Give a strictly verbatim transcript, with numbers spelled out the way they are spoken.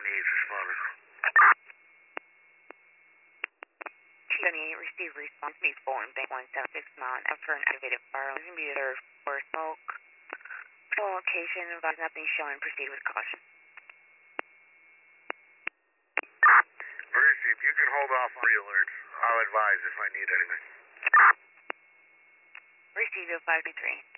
needs responded. twenty-eight, receive response to Fulton Bank one seven six nine after an activated fire on computer for smoke. Full location, advise nothing showing, proceed with caution. Mercy, if you can hold off on the alerts, I'll advise if I need anything. Receive five three.